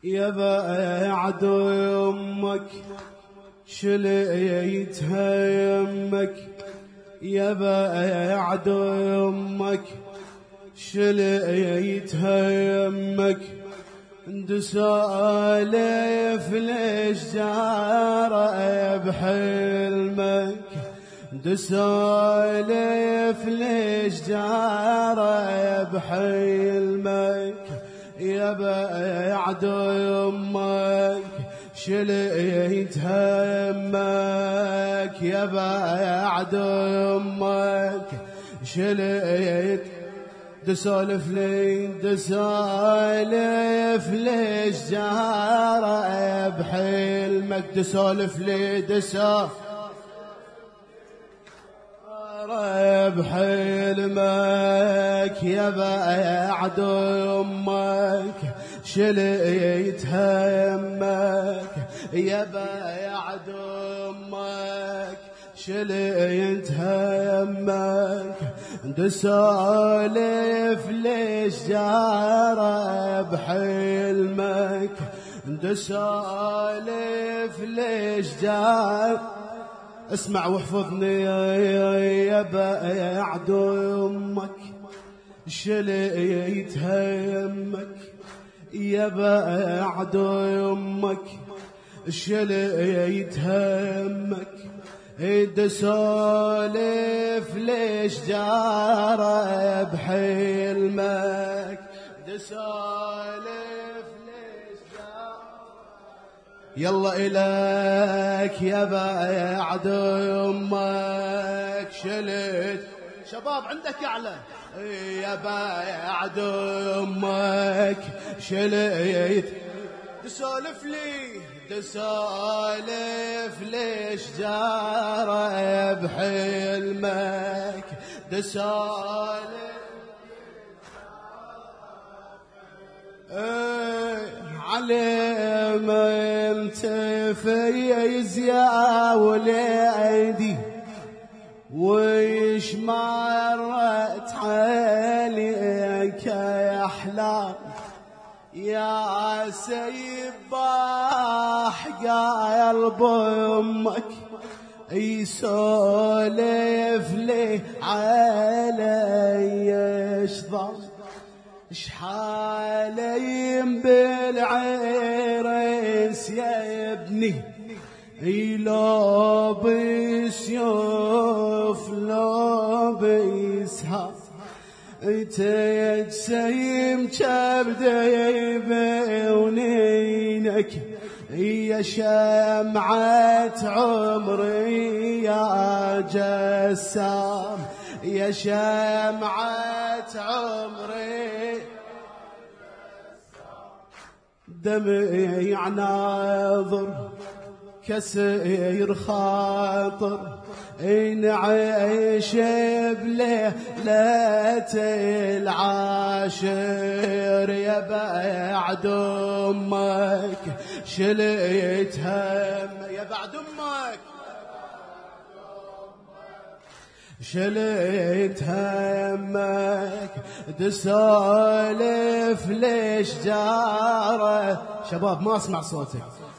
يا بعد يمك شليتها يمك يا بعد يمك شليتها يمك دسالف الاشجار بحلمك دسالف الاشجار بحلمك يا بعد يمك شليت همك يا بعد يمك شليت دسالف الاشجار بحلمك دسالف لي بحلمك يا بعد يمك شليت همك يا بعد يمك شليت همك دسالف الاشجار بحلمك دسالف الاشجار اسمع واحفظني يا بعد يمك شليت همك يا بعد يمك شليت همك دسالف الاشجار بحلمك دسالف يلا إليك يا بعد يمك شلت شباب عندك أعلى يا بعد يمك شلت دسالف لي دسالف الاشجار بحلمك دسالف على ما متفيز يا وليدي ويش مرت عليك يا احلام يا سيباح قلب امك يسولف لي علي اشضر شحالين بالعرس يا ابني لو بسيوف لو بيسهر تجسيم كبدي بونينك يا شمعة عمري يا جسام يا شمعة عمري دمع ناظر كسير خاطر نعيش بليلة العاشر يا بعد أمك شليت هم يا بعد أمك شليت همك دسالف الاشجار شباب ما اسمع صوتك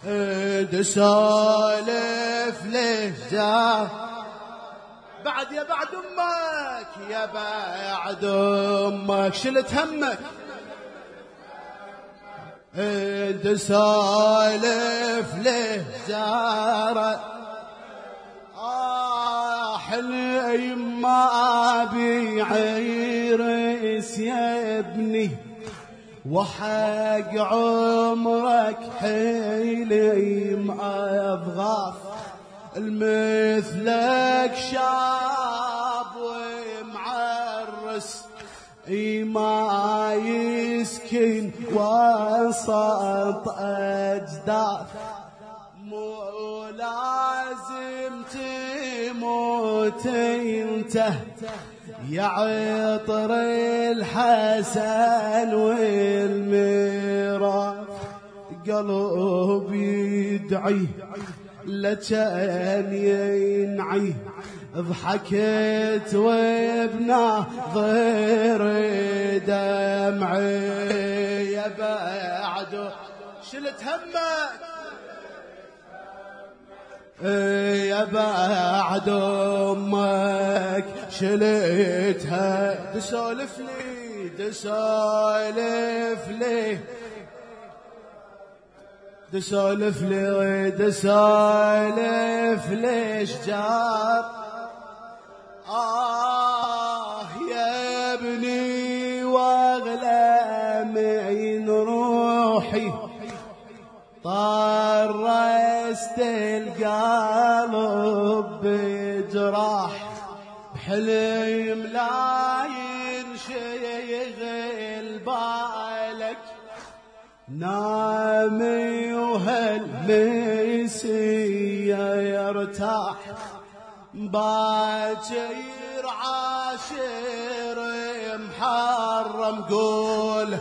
دسالف الاشجار بعد يا بعد امك يا بعد امك شلت همك دسالف الاشجار حلي ما بيعيرس يا ابني وحق عمرك حيلي ما أبغاف المثلك شاب ومعرس ما يسكن وسط أجداث مو لازم تموت انت يا عطر الحسن والميراث قلب يدعي لكان ينعي ضحكت وبناظر دمعي يا بعد شلت همك يا بعد امك شلتها تسولف لي تسولف لي تسولف لي تسولف لي شجار يا ابني واغلى من روحي طرست القلب بجراح بحلم لا ينشغل بالك نامي وهالمسية يرتاح باكر عاشر محرم قول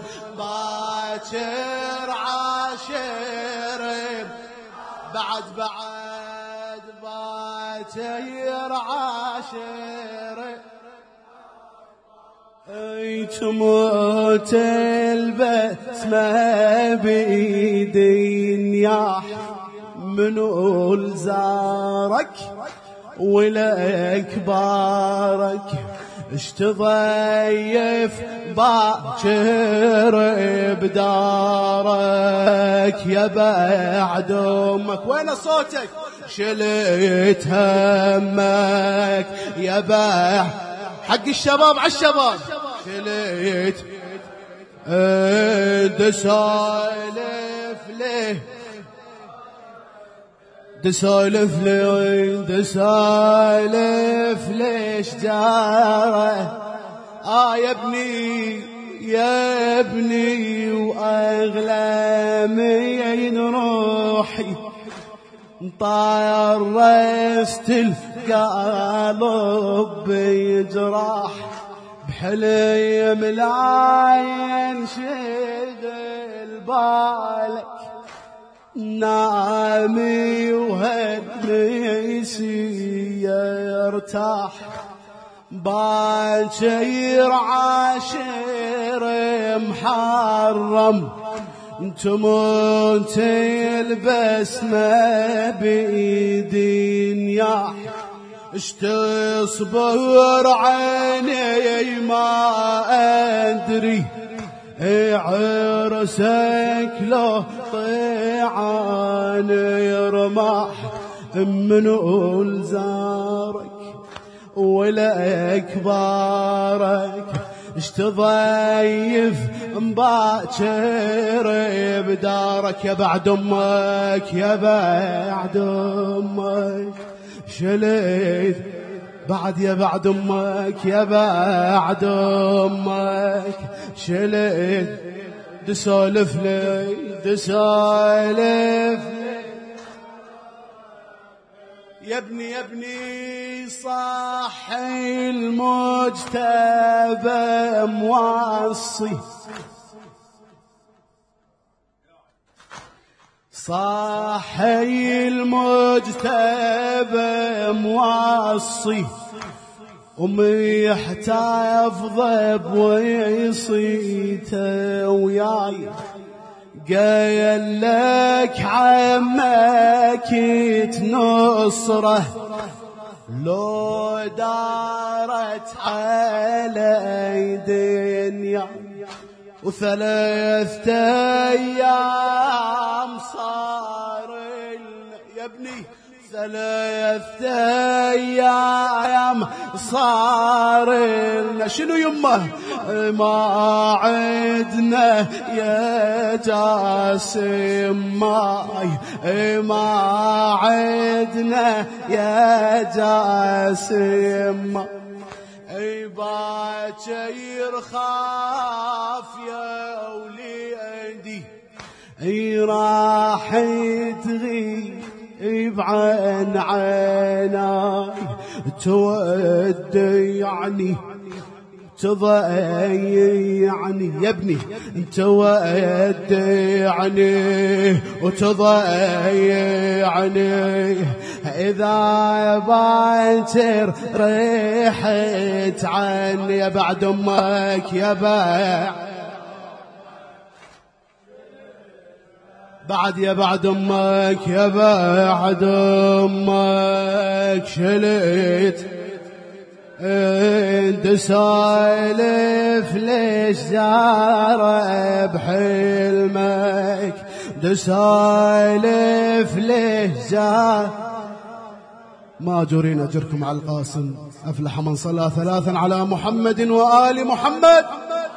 باكر عاشر بعد باكر عاشر تموت البسمة بإيدي نياح منو الزارك ولك بارك اشتضيف باكر بدارك يا بعد امك وين صوتك شلت همك يا بعد حق الشباب على الشباب شلت تسولف ليه تسولف لي تسولف ليش جاره يا ابني واغلى من روحي طرست القلب بجراح بحلم لا ينشغل بالك نامي وهالمسي يرتاح باكر عاشر محرم تموت البسمة بإيدي نياح اشتصبر عيني ما أدري عرسك لو طيعان يرماح منو الزارك ولك بارك اشتضيف مباكر بدارك يا بعد امك يا بعد امك شليت بعد يا بعد امك يا بعد امك شليت تسولف لي تسولف يا ابني صاحي المجتبى موصي صاحي المجتبى موصي ومحتفظ بوصيته وياي قايل لك عمك تنصره لو دارت علي دنيا وثلاثة أيام صار يا ابني 3 أيام صار لنا شنو يمه ما عدنا يا جاسم ما عدنا يا جاسم باكر خاف يا وليدي راح تغيب عن عيناي تودعني تضيعني يا ابني تودعني وتضيعني إذا باكر ريحت عني يا بعد أمك يا بعد يا بعد أمك يا بعد أمك شليت انت سالف ليش زارة بحلمك دسالف ليش زار ماجورين أجركم على القاسم أفلح من صلى ثلاثا على محمد وآل محمد.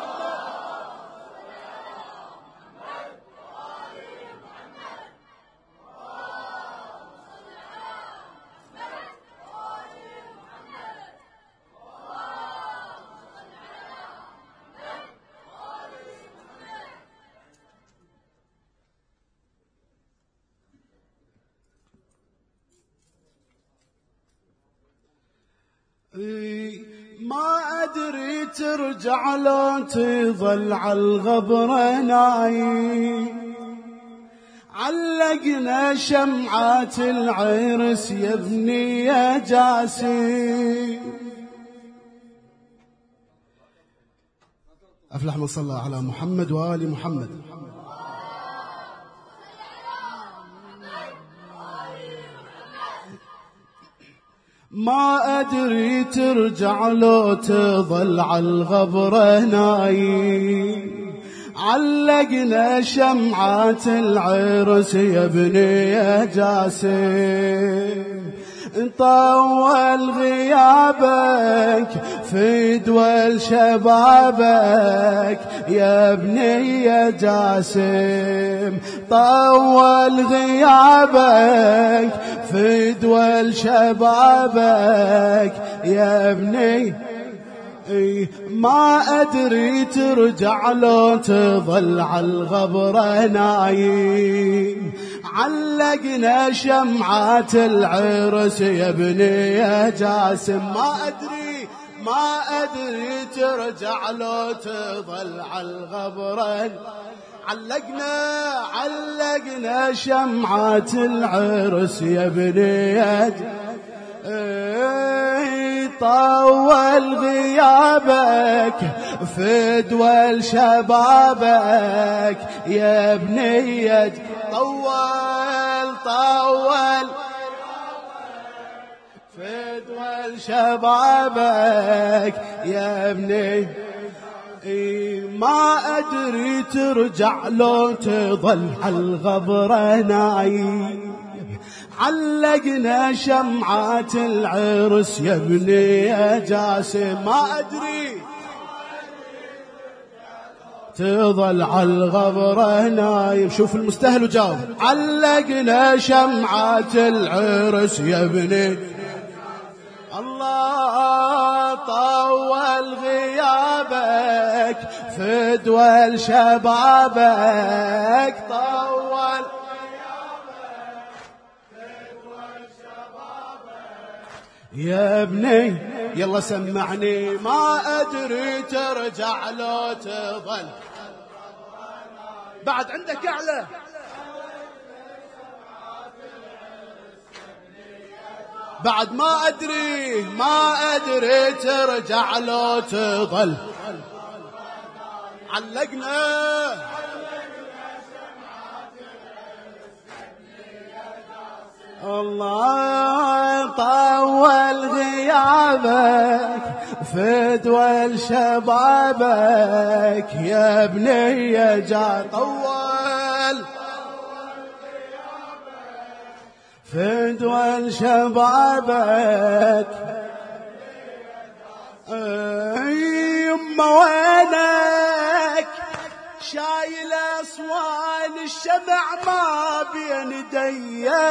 ما أدري ترجع لو تظل عالغبرة نايم علقنا شمعات العرس يا ابني يا جاسم. أفلح من صلى على محمد وآل محمد. ما أدري ترجع لو تظل عالغبرة نايم علقنا شمعات العرس يا ابني يا جاسم طول غيابك في دول شبابك يا ابني يا جاسم طول غيابك في دول شبابك يا ابني. ما أدري ترجع لو تظل عالغبرة نايم علقنا شمعات العرس يا ابني يا جاسم. ما أدري ترجع لو تظل عالغبرة علقنا شمعات العرس يا ابني يا جاسم طول غيابك في دول شبابك يا ابني طول في دول شبابك يا ابني. ما أدري ترجع لو تظل عالغبرة نايم علقنا شمعات العرس يا ابني يا جاسم. ما أدري تظل عالغبرة نايم. شوف المستهل وجاوب. علقنا شمعات العرس يا ابني الله طول غيابك في دول شبابك طول يا ابني يلا سمعني. ما أدري ترجع لو تظل بعد عندك أعلى. بعد ما أدري ترجع لو تظل علقنا الله طول غيابك في دول شبابك يا ابني يا جار طول في دول شبابك يما وينك شايل أصوان الشمع ما بين ديه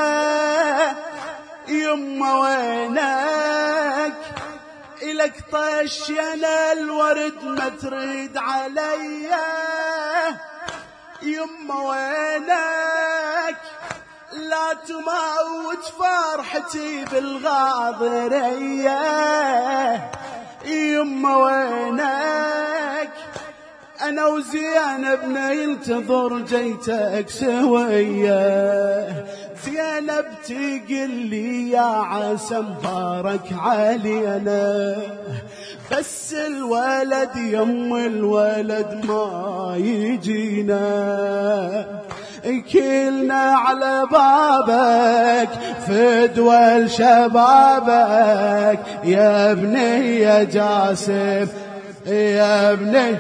يما وينك إلك طشينا الورد ما تريد علي يما وينك لا تموت فرحتي بالغاضرية يما وينك أنا وزينب ننتظر جيتك سوية زينب تقل لي يا عسى مبارك علينا بس الولد يم الولد ما يجينا كلنا على بابك فدوى شبابك يا ابني يا جاسم يا ابني.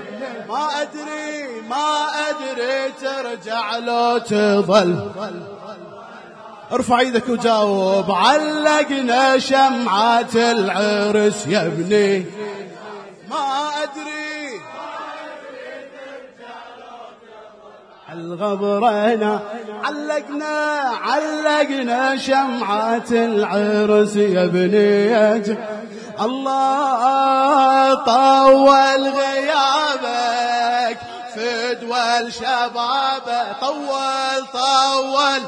ما أدري ترجع لو تظل. ارفع ايدك وجاوب. علقنا شمعة العرس يا ابني. ما أدري الغبرنا علقنا شمعة العرس يا ابني. الله طول غيابك فدوى الشباب. طول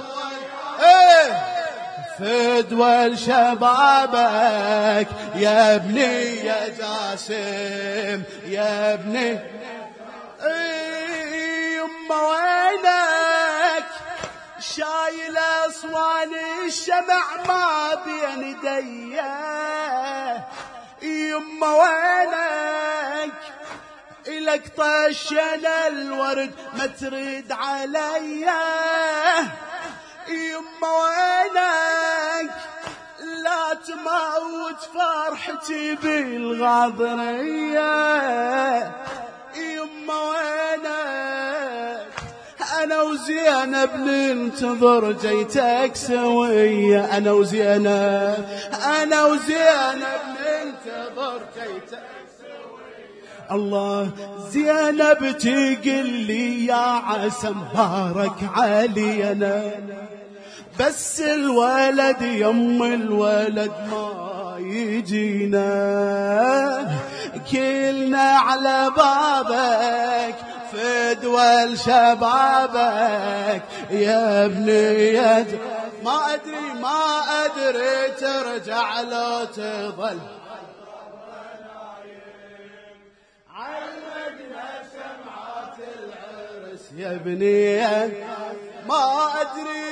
فدوى شبابك يا ابني يا جاسم يا ابني. يما وينك شايل أصوان الشمع ما بين ايديه. يما وينك إلك طشنا الورد ما ترد عليا. يما وينك لا تموت فرحتي بالغاضرية. يما وينك أنا وزينب ننتظر جيتك سوية. أنا وزينب ننتظر جيتك. الله زينب تقل لي يا عسى مبارك علي أنا بس الولد يم الولد ما يجينا. كلنا على بابك فدوى شبابك يا ابني يا ما أدري ترجع لو تظل. علقنا شمعة العرس يا ابني. ما أدري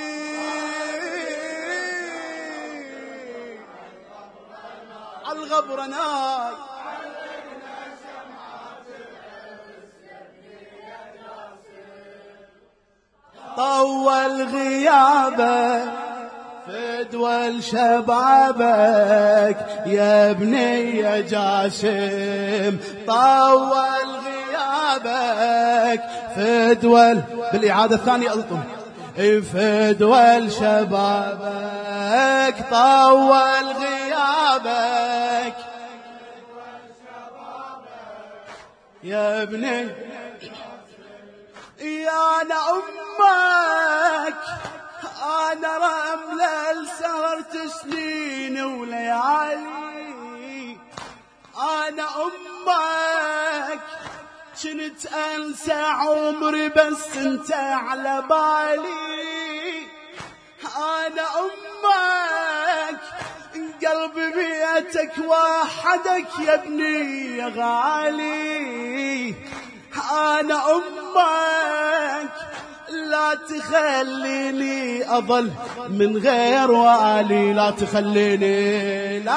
الغبرناي علقنا شمعة العرس يا ابني يا جاسم. طول غيابك فدوى شبابك يا ابني يا جاسم. طول غيابك فدوى بالإعادة الثانية ألطم. فدوى شبابك طول غيابك يا ابني. يا أنا أمك أنا رملة لسهرت سنين وليالي. أنا أمك كنت أنسى عمري بس أنت على بالي. أنا أمك قلبي بيتك وحدك يا ابني يا غالي. أنا أمك لا تخليني أظل من غير والي. لا تخليني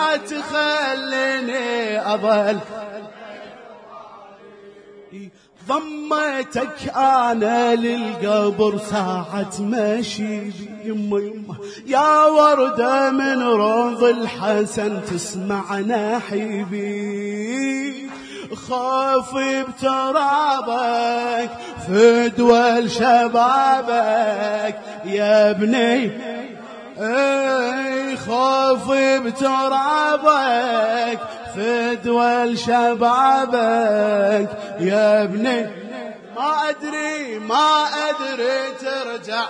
أظل. ضمتك أنا للقبر ساعة ماشي يما يا وردة من روض الحسن تسمع نحيبي. خافي بترابك فدوى شبابك يا ابني. خافي بترابك فدوى شبابك يا ابني. ما أدري ترجع.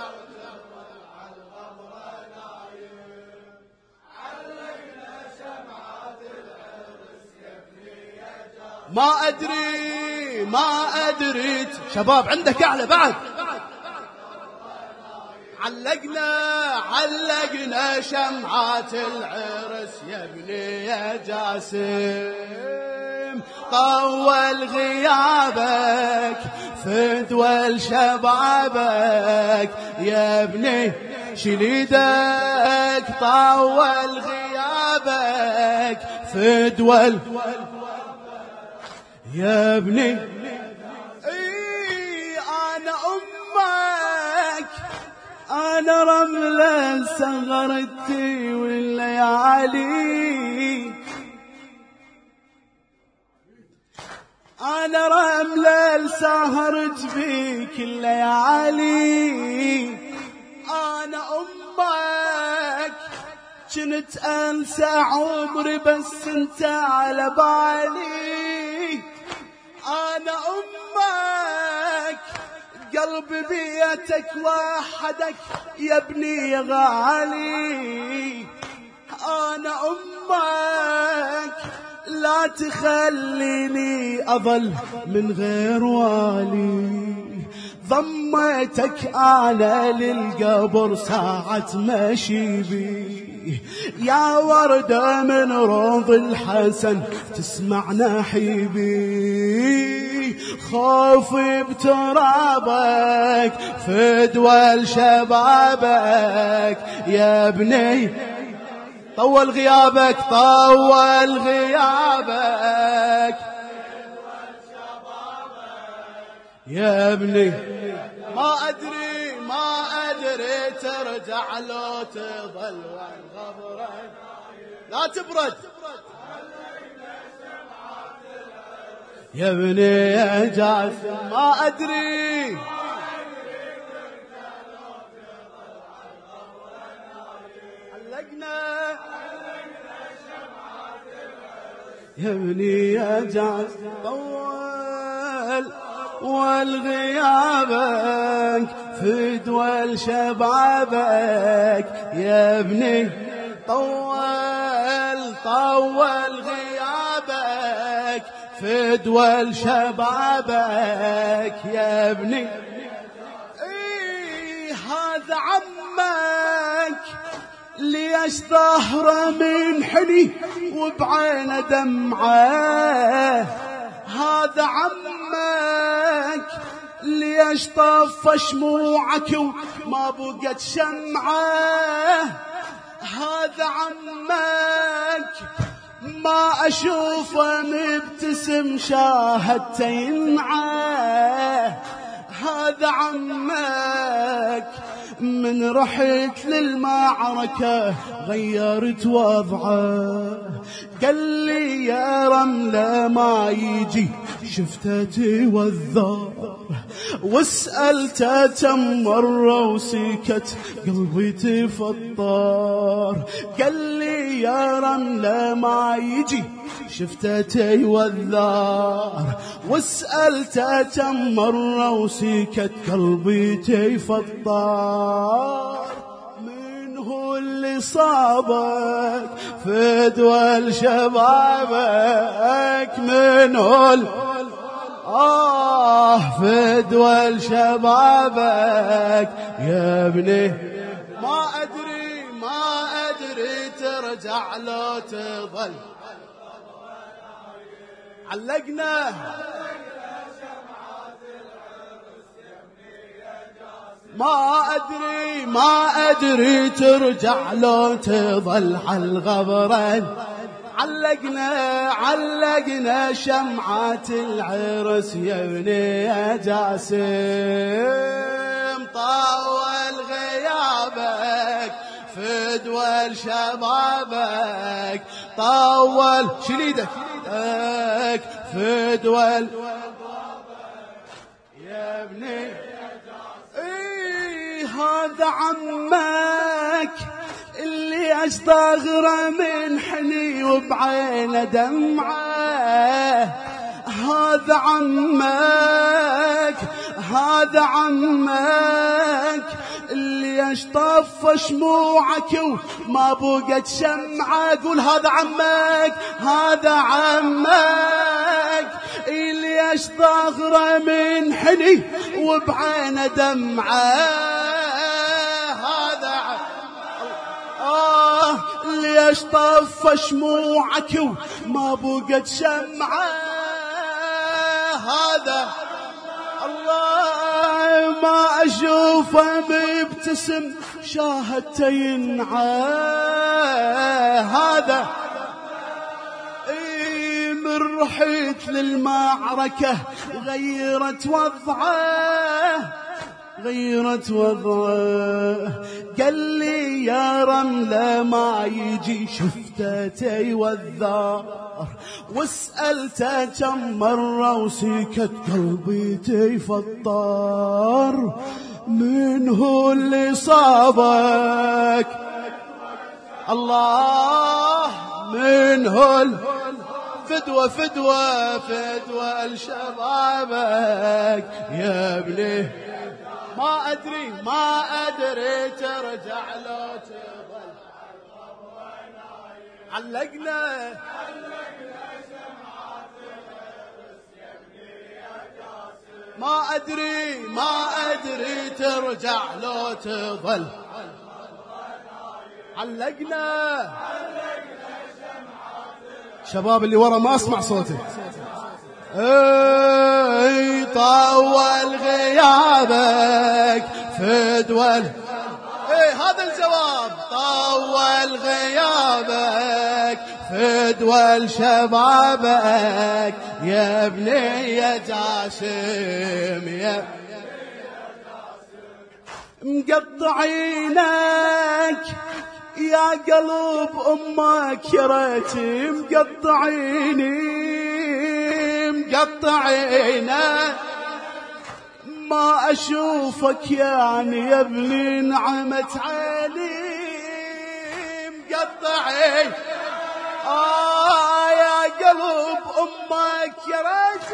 ما أدري شباب عندك أعلى بعد. علقنا شمعة العرس يا ابني يا جاسم. طول غيابك فدوى شبابك يا ابني. شليدك طول غيابك فدوى يا ابني. أنا أمك أنا رملة سهرتي والليالي، أنا رملة سهرت بيك الليالي، أنا أمك كنت أنسى عمري بس أنت على بالي، أنا أمك قلبي بيتك وحدك يا ابني يا غالي، أنا أمك لا تخليني أظل من غير والي، ضميتك أنا للقبر ساعة مشي بي، يا وردة من روض الحسن تسمع نحيبي، خوفي بترابك فدوى شبابك يا ابني، طول غيابك طول غيابك يا ابني، ما أدري ترجع لو تظل والغبرك لا تبرد يا ابني يا جاسم، ما أدري علقنا يا ابني يا جاسم، طول والغيابك فدوى شبابك يا ابني، طول غيابك فدوى شبابك يا ابني، هذا عمك ليش ظهره منحني وبعينه دمعه، هذا عمك ليش طف شموعك وما بقت شمعه، هذا عمك ما أشوفه مبتسم شاهدته ينعه، هذا عمك من رحت للمعركة غيرت وضعه، قال لي يا رملة ما يجي شفته توذر، وسألته كم مرة وسكت قلبي تفطر، قال لي يا رملة ما يجي شفته توذر، وسألته كم مرة وسكت قلبي تفطر، من هو اللي صابك فدوى شبابك، من هو فدوى شبابك يا ابني، ما أدري ترجع لو تظل علقنا ما أدري ترجع لو تظل عالغبرين، علقنا شمعات العرس يا ابني يا جاسم، طول غيابك فدوى شبابك، طول شليدك فدوى يا ابني، هذا عمك اللي أستغرى من حني وبعينه دمعه، هذا عمك اللي اشطف شموعك وما بقت شمعة، قول هذا عمك اللي اشطغره من حني وبعينه دمعة، هذا اللي اشطف شموعك وما بقت شمعة، هذا الله ما أشوفه مبتسم شاهدته ينعى، هذا من رحت للمعركة غيرت وضعه، غيرت وضعه. قال لي يا رملة ما يجي شفته تيوذر، وسألته كم مرة وسكت قلبي تيفطر. من هو اللي صابك الله؟ من هو فدوة فدوة فدوة لشبابك يا ابني؟ ما أدري ترجع لو تظل. علقنا ما أدري ترجع لو تظل. علقنا شباب اللي ورا ما أسمع صوتي. اي طول غيابك فدول. اي هذا الجواب. طول غيابك فدول شبابك يا ابني يا جاسم يا مقطعينك يا قلب أمك يا ريت مقطعينك ما أشوفك يعني يا ابني نعمت عيني. مقطعين يا قلب أمك يا ريت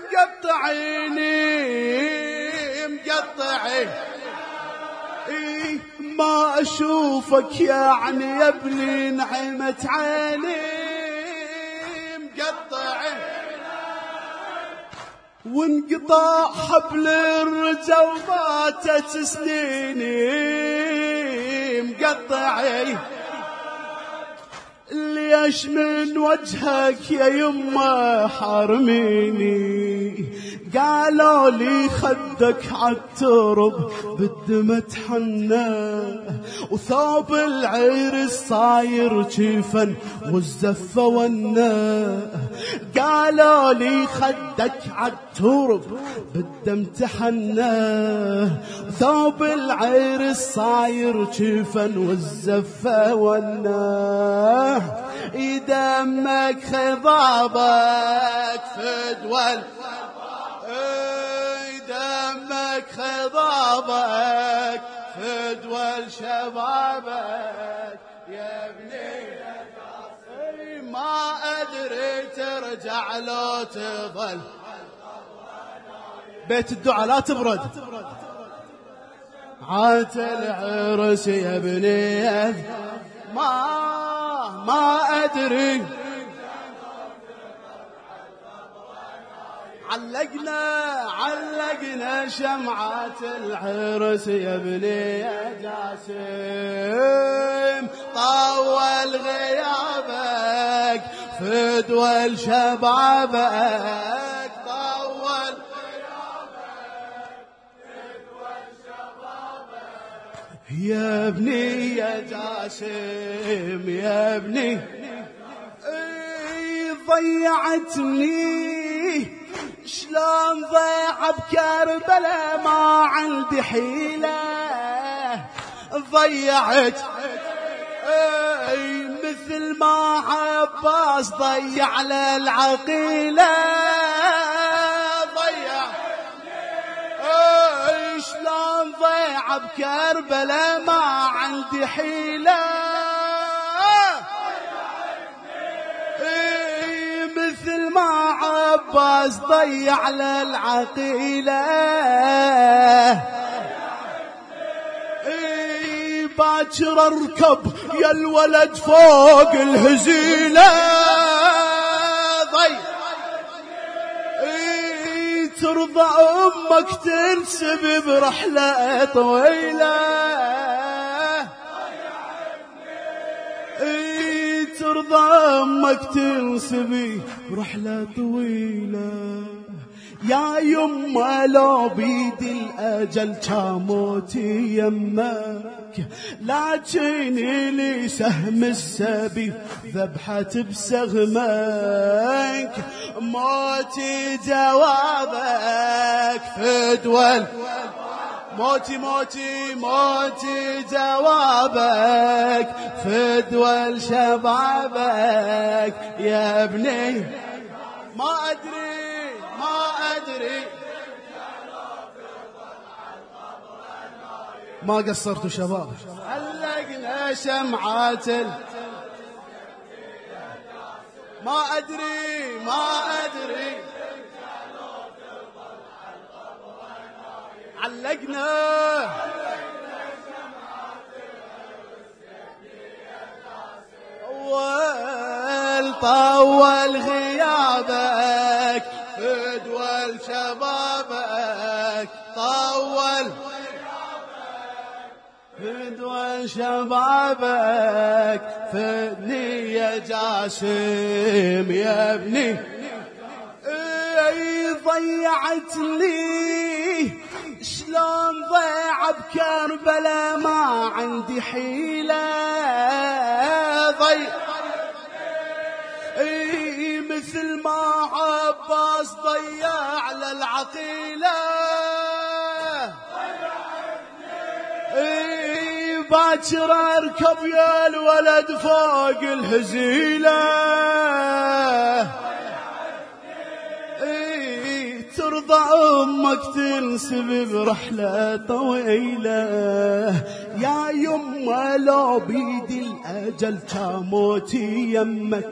مقطعين ما أشوفك يعني يا ابني نعمت عيني. مقطعين وانقطاع حبل الرجا وماتت سنيني. مقطعين ليش من وجهك يا يما حارميني؟ قالوا لي خدك عالترب بالدم اتحنى، وثوب العرس صاير جيفا والزفة ونا. قالوا لي خدك عالترب بالدم تحنى، وثوب العرس صاير جيفا والزفة ونا. يدمك خضابك فدول، دمك خضابك فدول شبابك يا ابني. ما أدري ترجع لو تظل. بيت الدعاء لا تبرد. عات العرس يا ابني ما أدري. علقنا شمعات العرس يا ابني يا جاسم. طول غيابك فدوى شبابك. طول يا ابني يا جاسم يا ابني. ضيعتني شلون ضيع بكربلاء ما عندي حيلة. ضيعت مثل ما عباس ضيع للعقيلة. ضيع شلون ضيع بكربلاء ما عندي حيلة. مثل ما عباس ضيع للعقيلة. باكر اركب يا الولد فوق الهزيلة. ضيع ترضى امك تنسب برحلة طويلة. ترضى امك تنسبي برحلة طويلة. يا يما لو بيد الأجل كاموتي يمك، لكن لي سهم السبي ذبحت بسغمك. موتي جوابك فدول موتي موتي موتي جوابك فدوى شبابك يا ابني. ما أدري ما قصرتوا شباب. علقنا شمعات ما أدري علقنا طول غيابك فدوى شبابك طول فدوى شبابك فدني يا جاسم يا ابني. ضيعت لي شلون ضيع بكربلا ما عندي حيلة مثل ما عباس ضيع للعقيلة باكر اركب يا الولد فوق الهزيلة ترضى امك تنسب برحلة طويلة يا يمه لو بيدي الاجل كموتي يمك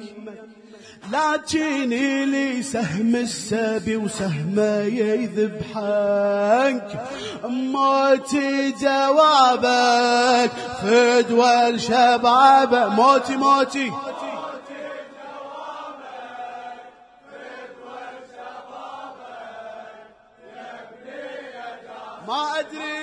لكني لي سهم السبي وسهمه يذبحك موتي جوابك فدوى الشباب موتي موتي ما أدري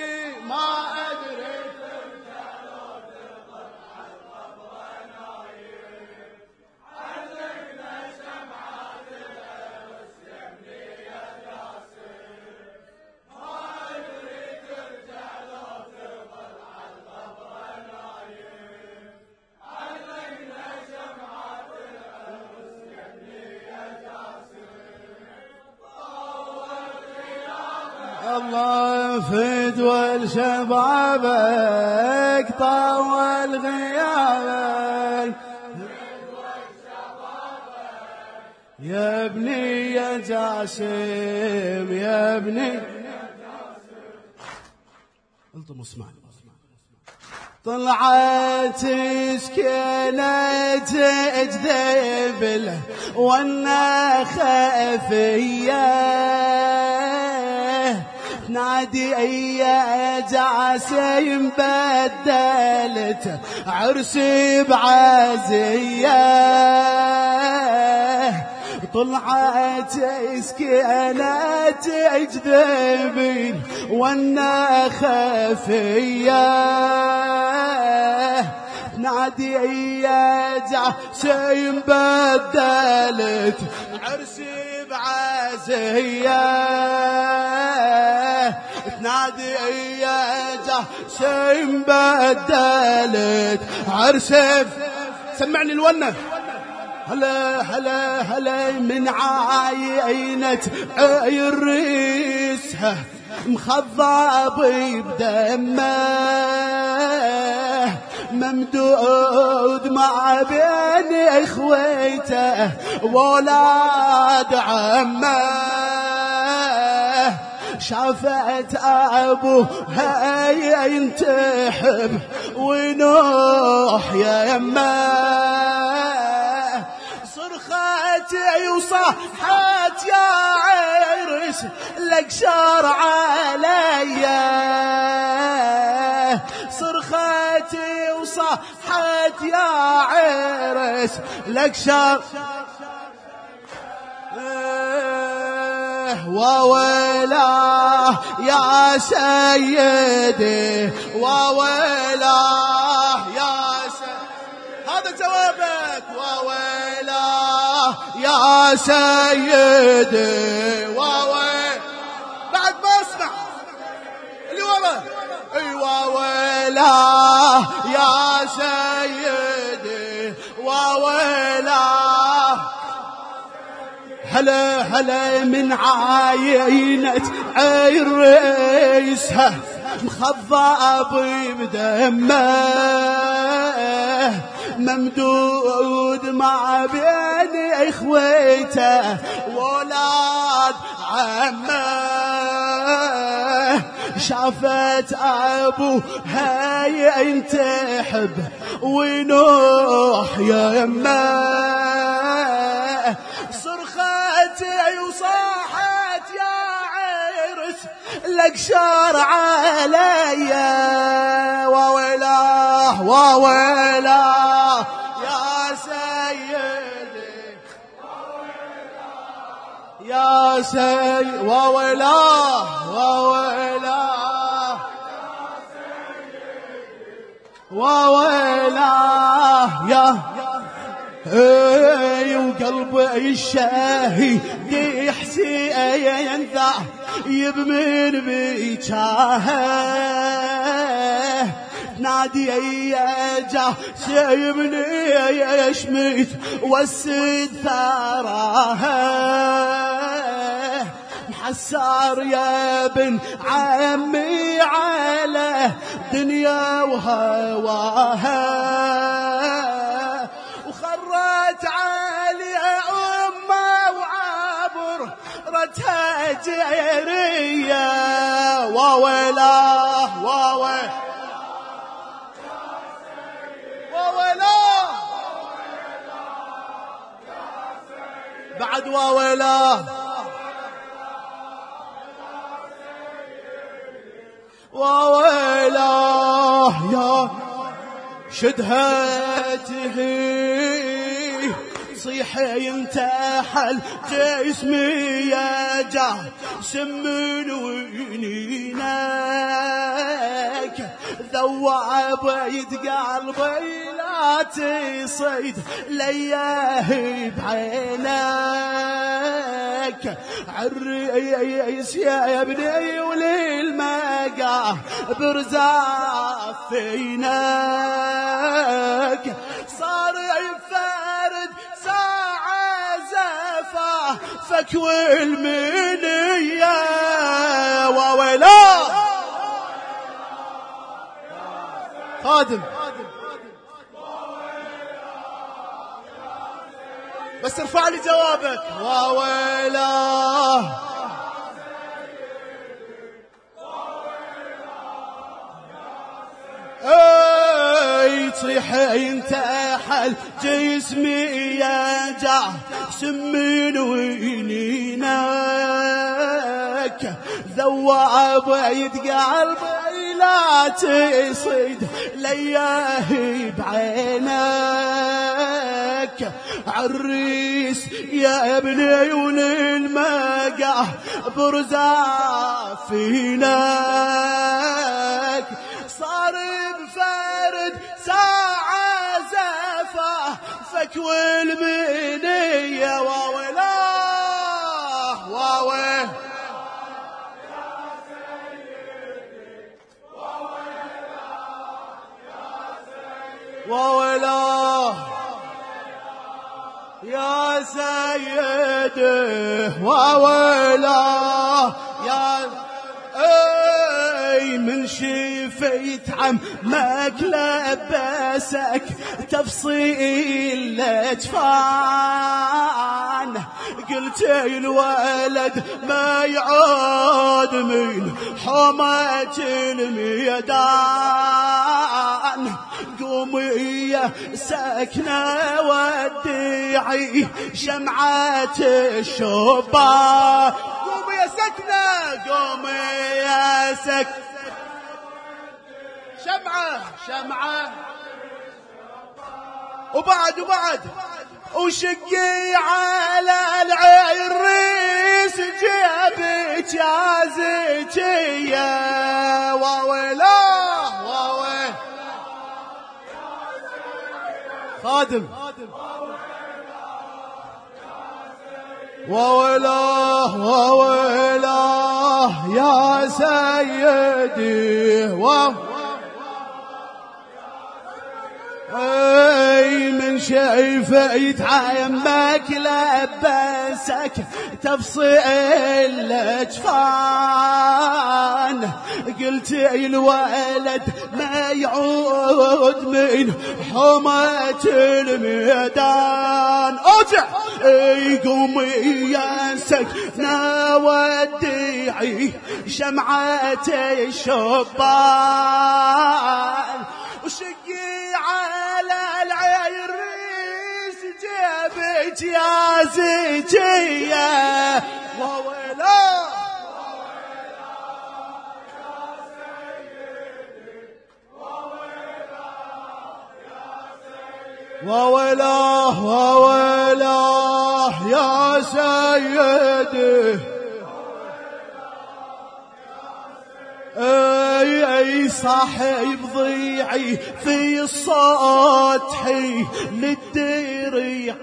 الله فدوى شبابك طول غيابك يا ابني يا جاسم يا ابني. الطم اسمعني. طلعت سكينة تجذب والنخا فيا نادي يا جاسم بدلت عرسي بعزيه طلعت سكينة تجذبين والنخا فيا نادي يا جاسم بدلت عرسي بعزيه تنادي يا جاسم بدلت عرسي. سمعني الونة. هلا هلا هلا من عاينة عير ريسها مخضب بدمه ممدود مع بين اخويته وولاد عمه شافت ابوها ينتحب ونوح يا يمه صرخت وصاحت يا عرس لك شار عليا صرخت وصاحت يا عرس لك شار وويلاه يا سيدي وويلاه يا سيدي. هذا جوابك. وويلاه يا سيدي وويلاه. بعد ما اسمع اللي ورا. وويلاه يا سيدي وويلاه هلا هلا من عاينة عريسها مخضب بدمه ممدود مع بين اخويته ولاد عمه شافت ابوها ينتحب ونوح يمه صرخت وصاحت يا عرس لك شار عليا وويلاه وويلاه يا سيدي يا سيدي وويلاه وويلاه وويلاه يا وقلبي الشاهي حسين ذا يبمن بيجاه نادي يا جاه سيبني يشمت والسد ثراه محسار يا بن عمي على دنيا وهواها وخرت علي أمه وعبر رتها جيرية وويلاه وويلاه وويلاه بعد وويلاه وويلاه يا شدهته صيح ينتحل جسمي يا جاه سمن وينينك ذواب يتقلبي لا تصيد لياه بعينك عريس يا ابني وللمقاه برزاف فينك صار يفارد ساعة زفاه فكوي المنية وويلاه خادم بس ارفع لي جوابك وويلاه يصيح ينتحل جسمي يا جاه سمين وينينك ذواب يتقلبي لا تصيد لياه بعينك عريس يا ابني وللمقاه برزاف فينك صار بفارد ساعة زفاه فكوي المنية وويلاه وويلاه وويلاه يا سيدي وويلاه يا من شفيت عمك لبسك تفصيل الاجفان قلت الولد ما يعود من حماة الميدان قومي يا سكنة وديعي شمعة الشبان قومي يا سكنة قومي يا سكنة شمعة وبعد وشقي على العريس جابك يا زكية وويلاه وويلاه خادم وويلاه وويلاه يا سيدي اي من شايفه يتعمك لبسك تفصيل الاجفان، قلت الولد ما يعود من حماة الميدان. ارجع يقوم ياسكنا وديعي شمعة الشبان، وشقي على العريس جابت يا زكية وويلا وويلاه وويلاه يا سيدي. اي صاحب ضيعي في الصوت حي للدري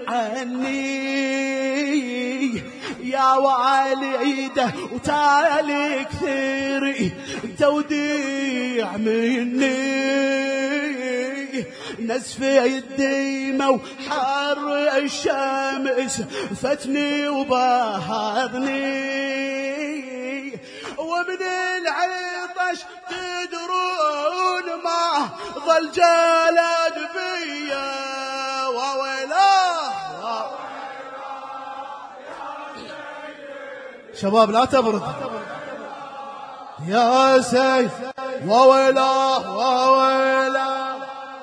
عني يا والده وتالي كثيري توديع مني، نزف الديمة وحر الشمس فتني وبهضني، ومن العطش تدرون ما ظل جلد بيا وويلاه. شباب لا تبرد يا سيد وويلاه وويلاه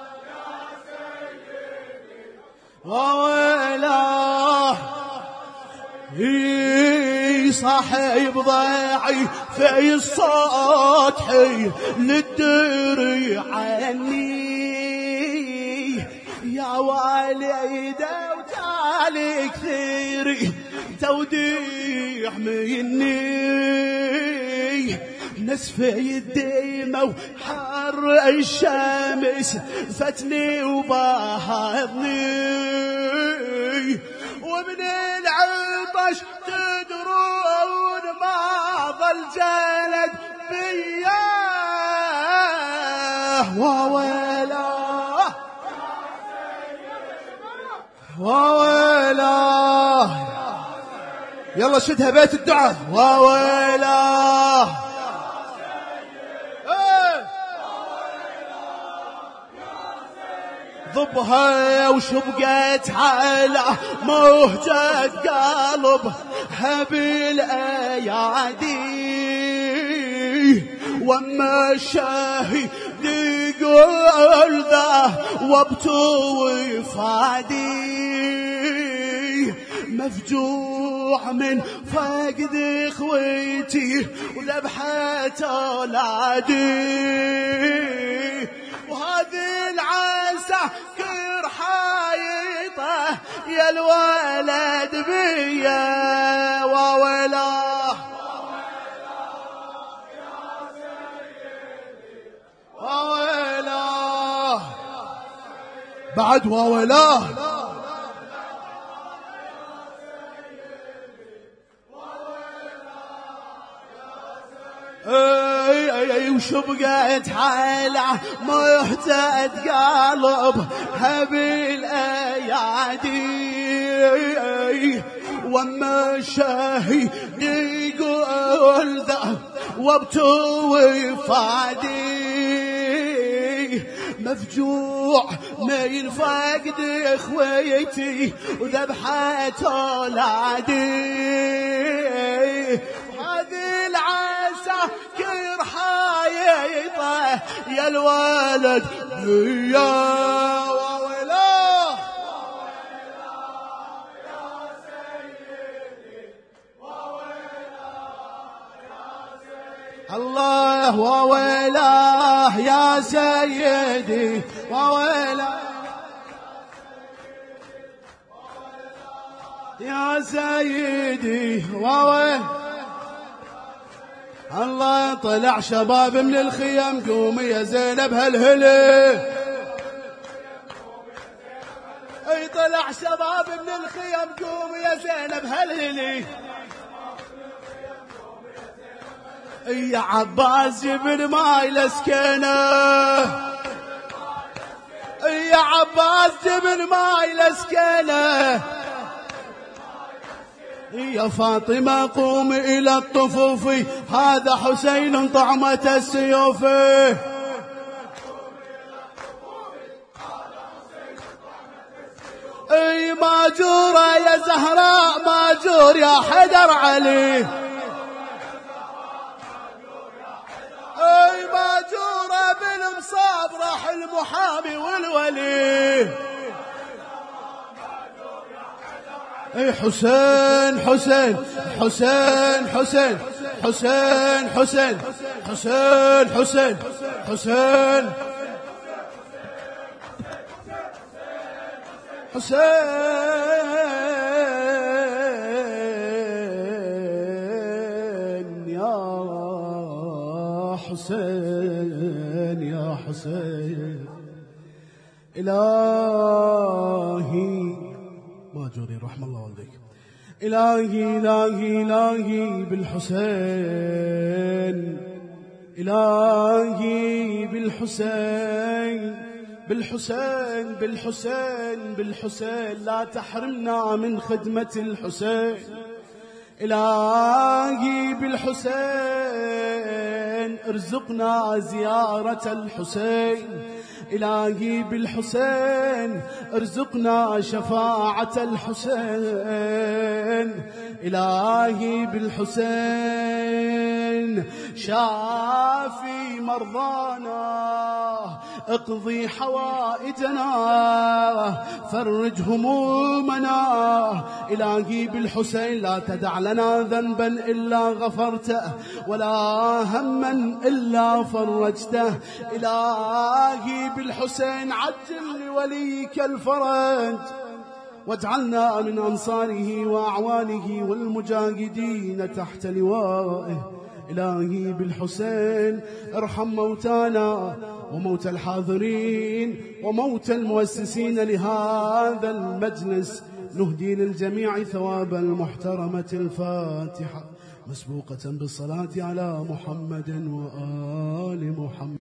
وويلاه صاحب ضاعي في الصوت حي للدري عني يا والده وتالي كثيري توديع مني، نسف الدمى وحر الشمس فتني وبهضني، ومن العطش تدرون ما ظل جلد بيا وويلاه وويلاه. يلا شدها بيت الدعاء وويلاه. ضبها وشبقت على مهجة قلبها بالأيادي، وما الشهيد يقول ذا وابتو وفادي، مفجوع من فقد اخويتي وذبحة اولادي، وهذه العساكر حايطة يا الولد بيا وويلاه وويلاه بعد وويلاه. اي وشبقت على مهتد قلبها بالايادي، وما الشهيد يقول ذا وابتو وفادي، مفجوع من فقد اخويتي وذبحة اولادي، هذه العساكر حايطة يا الولد يا وويلاه يا سيدي وويلاه يا سيدي الله وويلاه يا سيدي وويلاه يا سيدي وويلاه. الله طلع شباب من الخيام قومي يا زينب هالهلي، اي طلع شباب من الخيام قومي يا زينب هالهلي، يا عباس جبن ماي لسكنه يا عباس جبن ماي لسكينه، يا فاطمة قومي إلى الطفوف، هذا حسين طعمة السيوف. اي ماجورة يا زهراء، ماجور يا حيدر علي، اي ماجورة بالمصاب راح المحامي والولي. اي حسين حسين حسين حسين حسين حسين حسين حسين حسين حسين يا حسين يا حسين. إلهي ماجوري رحم الله والديك، إلهي إلهي إلهي بالحسين، إلهي بالحسين بالحسين بالحسين بالحسين، لا تحرمنا من خدمة الحسين. إلهي بالحسين ارزقنا زيارة الحسين، إلهي بالحسين ارزقنا شفاعة الحسين. إلهي بالحسين شافي مرضانا، اقضي حوائجنا، فرج همومنا. إلهي بالحسين لا تدع لنا ذنبا إلا غفرته، ولا هما إلا فرجته. إلهي بالحسين عجل لوليك الفرج، واجعلنا من أنصاره وأعوانه والمجاهدين تحت لوائه. إلهي بالحسين ارحم موتانا وموتى الحاضرين وموتى المؤسسين لهذا المجلس. نهدي للجميع ثواب المحترمة الفاتحة مسبوقة بالصلاة على محمد وآل محمد.